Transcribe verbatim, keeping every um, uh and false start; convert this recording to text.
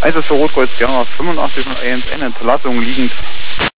eins ist für Rotkreuz Gerner fünfundachtzig und eins, eine Entlassung liegend.